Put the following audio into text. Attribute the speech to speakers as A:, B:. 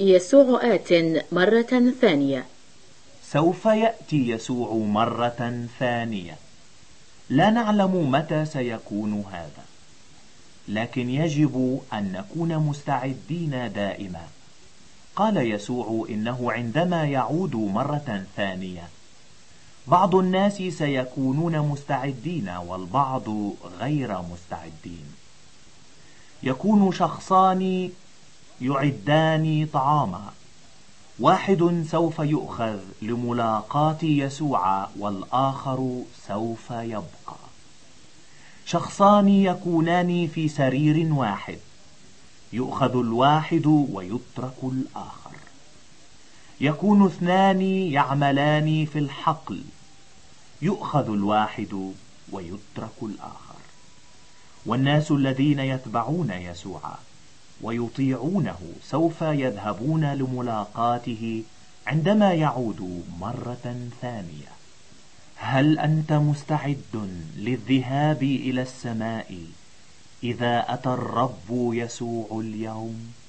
A: يسوع آت مرة ثانية.
B: سوف يأتي يسوع مرة ثانية. لا نعلم متى سيكون هذا، لكن يجب أن نكون مستعدين دائما. قال يسوع إنه عندما يعود مرة ثانية بعض الناس سيكونون مستعدين والبعض غير مستعدين. يكون شخصان يعدان طعاما، واحد سوف يؤخذ لملاقاة يسوع والآخر سوف يبقى. شخصان يكونان في سرير واحد، يؤخذ الواحد ويترك الآخر. يكون اثنان يعملان في الحقل، يؤخذ الواحد ويترك الآخر. والناس الذين يتبعون يسوع ويطيعونه سوف يذهبون لملاقاته عندما يعود مرة ثانية. هل أنت مستعد للذهاب إلى السماء إذا أتى الرب يسوع اليوم؟